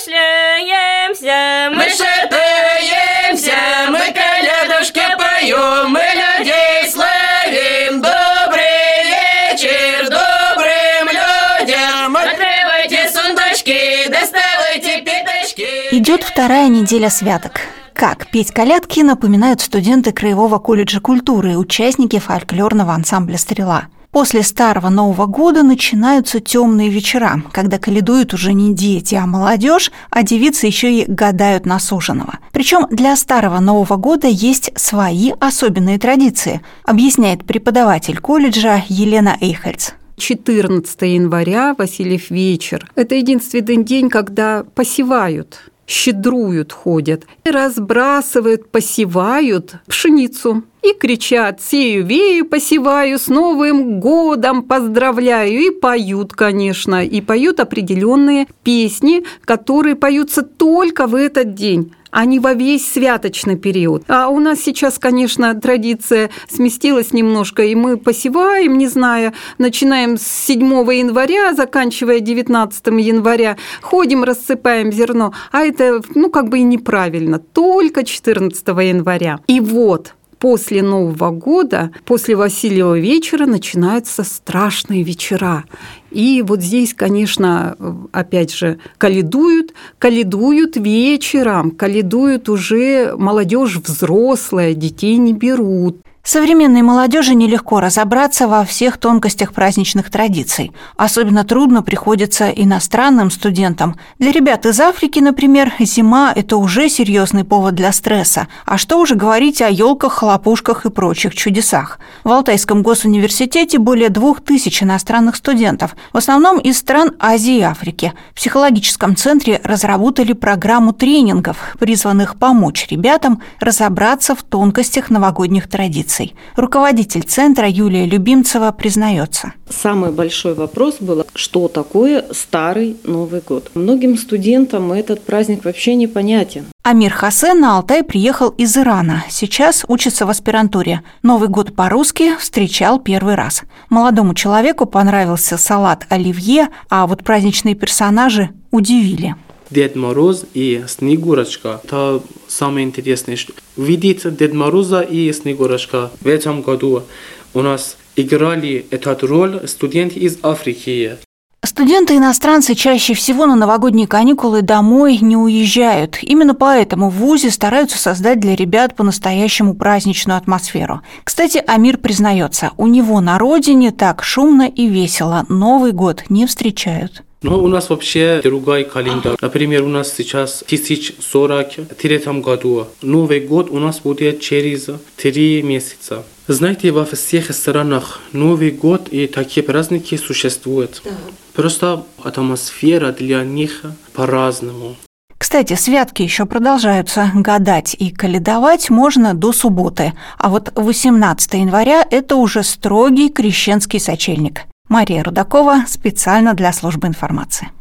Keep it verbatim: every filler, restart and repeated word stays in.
кашляемся, мы шатаемся, мы колядушки поем, мы людей славим. Добрый вечер добрым людям. Открывайте сундучки, доставайте пятачки. Идет вторая неделя святок. Как петь колядки напоминают студенты Краевого колледжа культуры и участники фольклорного ансамбля «Стрела». После Старого Нового года начинаются темные вечера, когда колядуют уже не дети, а молодежь, а девицы еще и гадают на суженого. Причем для Старого Нового года есть свои особенные традиции, объясняет преподаватель колледжа Елена Эйхельц. четырнадцатого января, Васильев вечер. Это единственный день, когда посевают, щедруют, ходят, и разбрасывают, посевают пшеницу. И кричат: «Сею-вею, посеваю, с Новым годом поздравляю!» И поют, конечно, и поют определенные песни, которые поются только в этот день, а не во весь святочный период. А у нас сейчас, конечно, традиция сместилась немножко, и мы посеваем, не знаю, начинаем с седьмого января, заканчивая девятнадцатого января, ходим, рассыпаем зерно, а это, ну, как бы и неправильно, только четырнадцатого января. И вот после Нового года, после Васильева вечера начинаются страшные вечера. И вот здесь, конечно, опять же, колядуют, колядуют вечером, колядуют уже молодежь взрослая, детей не берут. Современной молодежи нелегко разобраться во всех тонкостях праздничных традиций. Особенно трудно приходится иностранным студентам. Для ребят из Африки, например, зима – это уже серьезный повод для стресса. А что уже говорить о елках, хлопушках и прочих чудесах. В Алтайском госуниверситете более двух тысяч иностранных студентов, в основном из стран Азии и Африки. В психологическом центре разработали программу тренингов, призванных помочь ребятам разобраться в тонкостях новогодних традиций. Руководитель центра Юлия Любимцева признается. Самый большой вопрос был, что такое Старый Новый год. Многим студентам этот праздник вообще непонятен. Амир Хасен на Алтай приехал из Ирана. Сейчас учится в аспирантуре. Новый год по-русски встречал первый раз. Молодому человеку понравился салат оливье, а вот праздничные персонажи удивили. Дед Мороз и Снегурочка. Это самое интересное, что видеть Дед Мороза и Снегурочка. В этом году у нас играли эту роль студенты из Африки. Студенты-иностранцы чаще всего на новогодние каникулы домой не уезжают. Именно поэтому в вузе стараются создать для ребят по-настоящему праздничную атмосферу. Кстати, Амир признается, у него на родине так шумно и весело Новый год не встречают. Но у нас вообще другой календарь. Например, у нас сейчас тысяча сорок третьем году. Новый год у нас будет через три месяца. Знаете, во всех странах Новый год и такие праздники существуют. Да. Просто атмосфера для них по-разному. Кстати, святки еще продолжаются. Гадать и колядовать можно до субботы. А вот восемнадцатого января – это уже строгий крещенский сочельник. Мария Рудакова специально для службы информации.